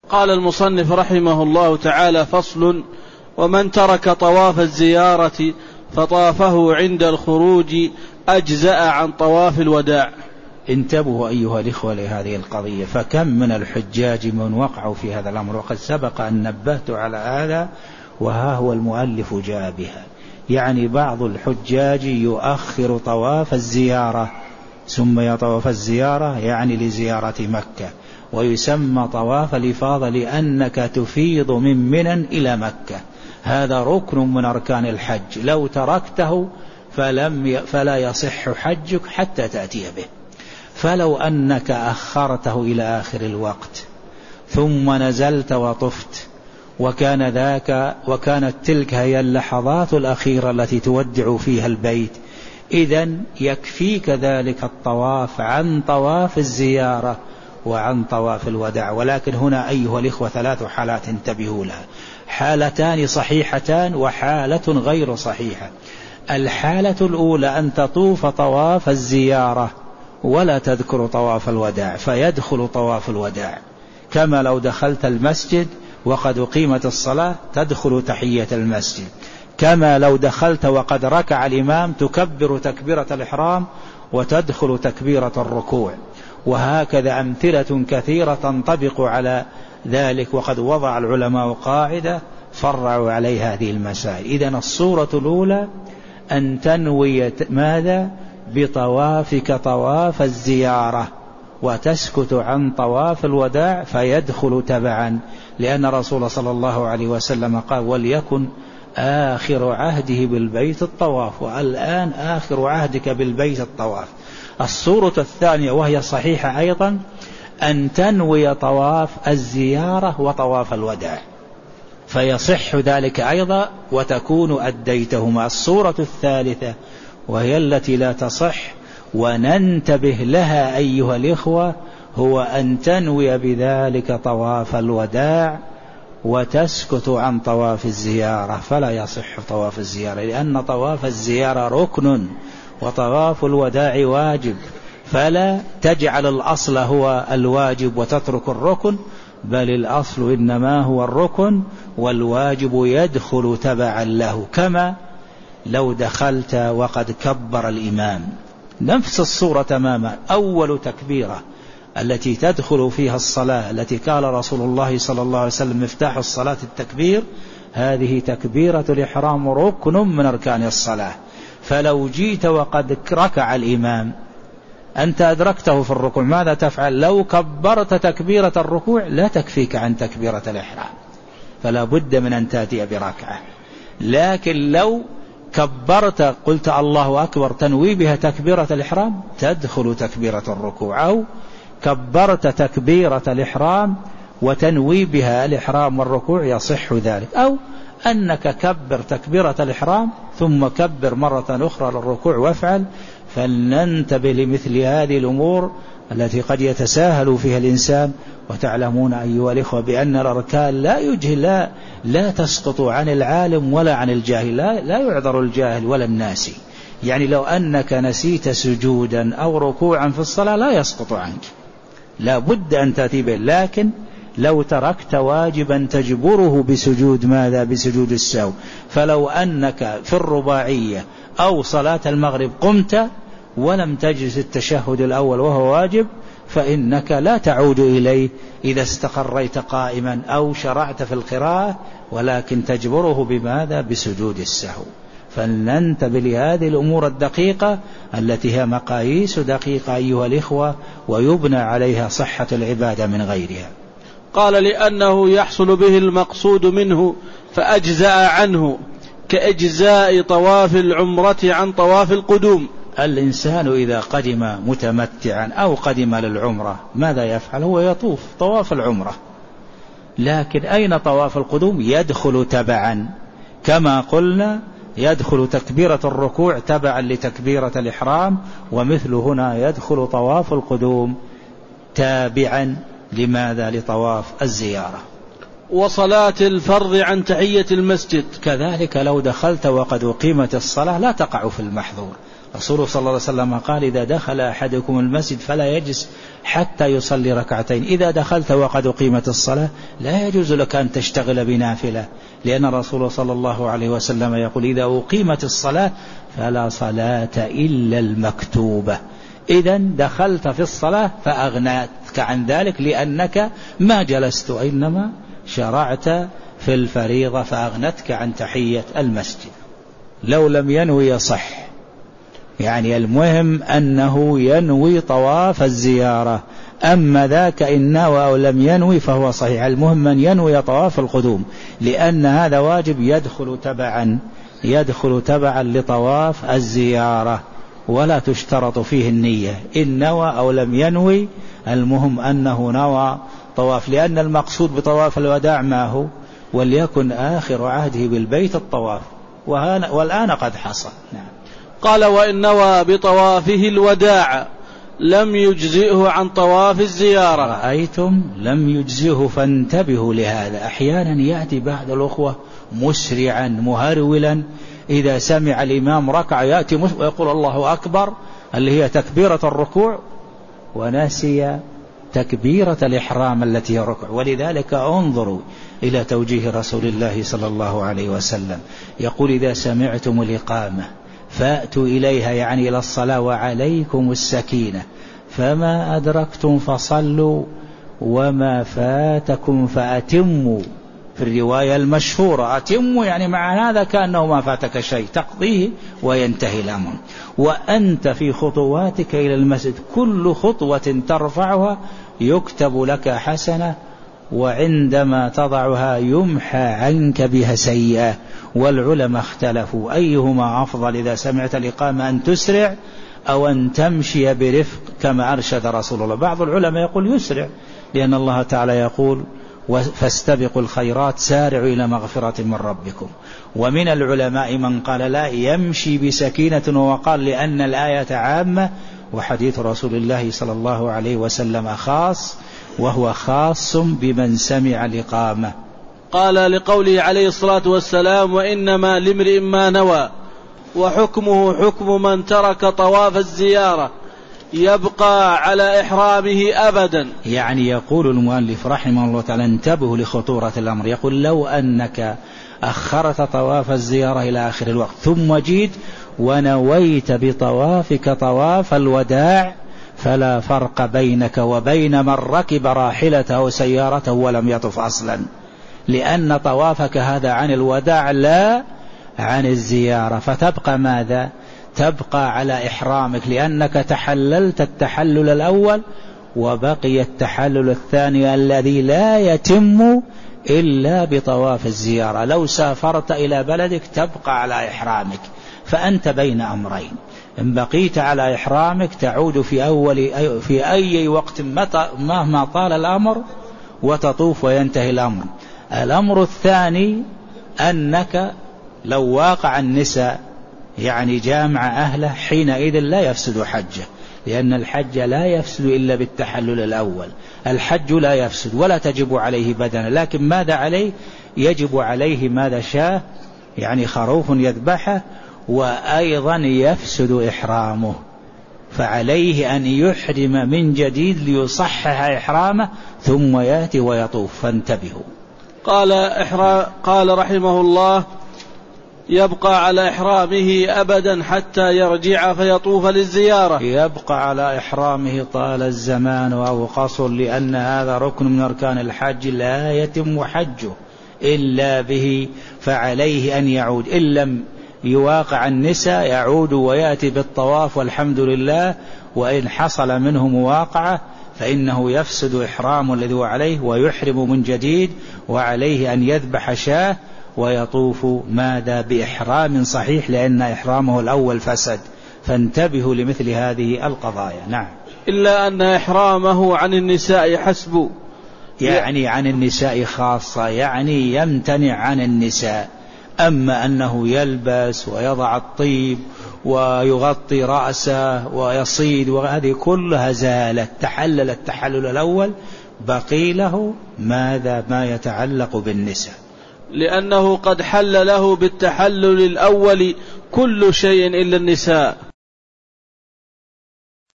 قال المصنف رحمه الله تعالى: فصل: ومن ترك طواف الزيارة فطافه عند الخروج أجزأ عن طواف الوداع. انتبهوا أيها الإخوة لهذه القضية، فكم من الحجاج من وقعوا في هذا الأمر، وقد سبق أن نبهت على هذا، وها هو المؤلف جاء بها. يعني بعض الحجاج يؤخر طواف الزيارة، سمي طواف الزيارة يعني لزيارة مكة، ويسمى طواف الإفاضة لأنك تفيض من منى إلى مكة. هذا ركن من أركان الحج، لو تركته فلا يصح حجك حتى تأتي به. فلو أنك أخرته إلى آخر الوقت ثم نزلت وطفت، وكانت تلك هي اللحظات الأخيرة التي تودع فيها البيت، إذن يكفيك ذلك الطواف عن طواف الزيارة وعن طواف الوداع. ولكن هنا أيها الإخوة 3 حالات انتبهوا لها، حالتان صحيحتان وحالة غير صحيحة. الحالة الأولى أن تطوف طواف الزيارة ولا تذكر طواف الوداع، فيدخل طواف الوداع، كما لو دخلت المسجد وقد أقيمت الصلاة تدخل تحية المسجد، كما لو دخلت وقد ركع الإمام تكبر تكبيرة الإحرام وتدخل تكبيرة الركوع. وهكذا أمثلة كثيرة تنطبق على ذلك، وقد وضع العلماء قاعدة فرعوا عليها هذه المسائل. إذن الصورة الأولى أن تنوي ماذا؟ بطوافك طواف الزيارة وتسكت عن طواف الوداع فيدخل تبعا، لأن رسول صلى الله عليه وسلم قال: وليكن آخر عهده بالبيت الطواف، والآن آخر عهدك بالبيت الطواف. الصورة الثانية وهي صحيحة أيضا أن تنوي طواف الزيارة وطواف الوداع، فيصح ذلك أيضا وتكون أديتهما. الصورة الثالثة وهي التي لا تصح وننتبه لها أيها الإخوة، هو أن تنوي بذلك طواف الوداع وتسكت عن طواف الزيارة، فلا يصح طواف الزيارة، لأن طواف الزيارة ركن وطواف الوداع واجب، فلا تجعل الأصل هو الواجب وتترك الركن، بل الأصل إنما هو الركن والواجب يدخل تبعا له. كما لو دخلت وقد كبر الإمام، نفس الصورة تماما. أول تكبيرة التي تدخل فيها الصلاة، التي قال رسول الله صلى الله عليه وسلم: مفتاح الصلاة التكبير، هذه تكبيرة الإحرام ركن من أركان الصلاة. فلو جيت وقد ركع الإمام، أنت أدركته في الركوع، ماذا تفعل؟ لو كبرت تكبيرة الركوع لا تكفيك عن تكبيرة الإحرام، فلا بد من أن تأتي بركعة. لكن لو كبرت قلت الله أكبر تنوي بها تكبيرة الإحرام تدخل تكبيرة الركوع، أو كبرت تكبيرة الإحرام وتنوي بها الإحرام والركوع يصح ذلك، أو أنك كبر تكبيرة الإحرام ثم كبر مرة أخرى للركوع وافعل. فلننتبه لمثل هذه الأمور التي قد يتساهل فيها الإنسان. وتعلمون أيها الإخوة بأن الأركان لا تسقط عن العالم ولا عن الجاهل، لا يعذر الجاهل ولا الناسي. يعني لو أنك نسيت سجودا أو ركوعا في الصلاة لا يسقط عنك، لا بد أن تأتي به. لكن لو تركت واجبا تجبره بسجود ماذا؟ بسجود السهو. فلو أنك في الرباعية أو صلاة المغرب قمت ولم تجلس التشهد الأول وهو واجب، فإنك لا تعود إليه إذا استقريت قائما أو شرعت في القراءة، ولكن تجبره بماذا؟ بسجود السهو. فلننتبه لهذه الأمور الدقيقة التي هي مقاييس دقيقة أيها الإخوة، ويبنى عليها صحة العبادة من غيرها. قال: لأنه يحصل به المقصود منه فأجزأ عنه، كإجزاء طواف العمرة عن طواف القدوم. الإنسان إذا قدم متمتعا أو قدم للعمرة ماذا يفعل؟ هو يطوف طواف العمرة، لكن أين طواف القدوم؟ يدخل تبعا، كما قلنا يدخل تكبيرة الركوع تبعا لتكبيرة الإحرام، ومثل هنا يدخل طواف القدوم تابعا لماذا؟ لطواف الزيارة. وصلاة الفرض عن تحية المسجد كذلك لو دخلت وقد أقيمت الصلاة لا تقع في المحظور، رسول صلى الله عليه وسلم قال إذا دخل أحدكم المسجد فلا يجلس حتى يصلي ركعتين. إذا دخلت وقد أقيمت الصلاة لا يجوز لك أن تشتغل بنافلة، لأن الرسول صلى الله عليه وسلم يقول إذا أقيمت الصلاة فلا صلاة إلا المكتوبة. إذن دخلت في الصلاة فأغنتك عن ذلك لأنك ما جلست وإنما شرعت في الفريضة فأغنتك عن تحية المسجد. لو لم ينوي يصح، يعني المهم أنه ينوي طواف الزيارة، أما ذاك إن نوى أو لم ينوي فهو صحيح. المهم من ينوي طواف القدوم، لأن هذا واجب يدخل تبعا لطواف الزيارة، ولا تشترط فيه النية إن نوى أو لم ينوي، المهم أنه نوى طواف، لأن المقصود بطواف الوداع ما هو؟ وليكن آخر عهده بالبيت الطواف، والآن قد حصل. نعم. قال وإن نوى بطوافه الوداع لم يجزئه عن طواف الزيارة. رأيتم لم يجزئه، فانتبهوا لهذا. أحيانا يأتي بعض الأخوة مسرعا مهرولا، إذا سمع الإمام ركع يأتي ويقول الله أكبر اللي هي تكبيرة الركوع، ونسي تكبيرة الإحرام التي هي الركوع. ولذلك انظروا إلى توجيه رسول الله صلى الله عليه وسلم، يقول إذا سمعتم الإقامة فأتوا إليها، يعني إلى الصلاة، وعليكم السكينة، فما أدركتم فصلوا وما فاتكم فأتموا. في الرواية المشهورة أتموا يعني مع هذا كأنه ما فاتك شيء، تقضيه وينتهي الأمر. وأنت في خطواتك إلى المسجد كل خطوة ترفعها يكتب لك حسنة، وعندما تضعها يمحى عنك بها سيئة. والعلماء اختلفوا أيهما أفضل إذا سمعت الإقامة، أن تسرع أو أن تمشي برفق كما أرشد رسول الله. بعض العلماء يقول يسرع، لأن الله تعالى يقول فاستبقوا الخيرات سارعوا إلى مغفرة من ربكم. ومن العلماء من قال لا، يمشي بسكينة، وقال لأن الآية عامة وحديث رسول الله صلى الله عليه وسلم خاص، وهو خاص بمن سمع الإقامة. قال لقوله عليه الصلاة والسلام وإنما لامرئ ما نوى، وحكمه حكم من ترك طواف الزيارة يبقى على إحرامه أبدا. يعني يقول المؤلف رحمه الله تعالى انتبهوا لخطورة الأمر، يقول لو أنك أخرت طواف الزيارة إلى آخر الوقت ثم جيت ونويت بطوافك طواف الوداع، فلا فرق بينك وبين من ركب راحلته أو سيارته ولم يطف أصلا، لأن طوافك هذا عن الوداع لا عن الزيارة. فتبقى ماذا؟ تبقى على إحرامك، لأنك تحللت التحلل الأول، وبقي التحلل الثاني الذي لا يتم إلا بطواف الزيارة. لو سافرت إلى بلدك تبقى على إحرامك، فأنت بين أمرين، إن بقيت على إحرامك تعود في أي وقت مهما طال الأمر وتطوف وينتهي الأمر. الأمر الثاني أنك لو واقع النساء يعني جامع أهله، حينئذ لا يفسد حجه، لأن الحج لا يفسد إلا بالتحلل الأول. الحج لا يفسد ولا تجب عليه بدنه، لكن ماذا عليه؟ يجب عليه ماذا شاء، يعني خروف يذبحه، وأيضا يفسد إحرامه، فعليه أن يحرم من جديد ليصحح إحرامه ثم يأتي ويطوف. فانتبهوا. قال رحمه الله يبقى على إحرامه أبدا حتى يرجع فيطوف للزيارة. يبقى على إحرامه طال الزمان أو قصر، لأن هذا ركن من أركان الحج لا يتم حجه إلا به، فعليه أن يعود. إن لم يواقع النساء يعود ويأتي بالطواف والحمد لله، وإن حصل منه مواقعة فإنه يفسد إحرام الذي هو عليه ويحرم من جديد، وعليه أن يذبح شاة ويطوف ماذا؟ بإحرام صحيح، لأن إحرامه الأول فسد. فانتبهوا لمثل هذه القضايا. نعم. إلا أن إحرامه عن النساء حسب، يعني عن النساء خاصة، يعني يمتنع عن النساء. أما أنه يلبس ويضع الطيب ويغطي رأسه ويصيد وهذه كلها زالت، تحلل التحلل الأول، بقي له ماذا؟ ما يتعلق بالنساء، لأنه قد حل له بالتحلل الأول كل شيء إلا النساء.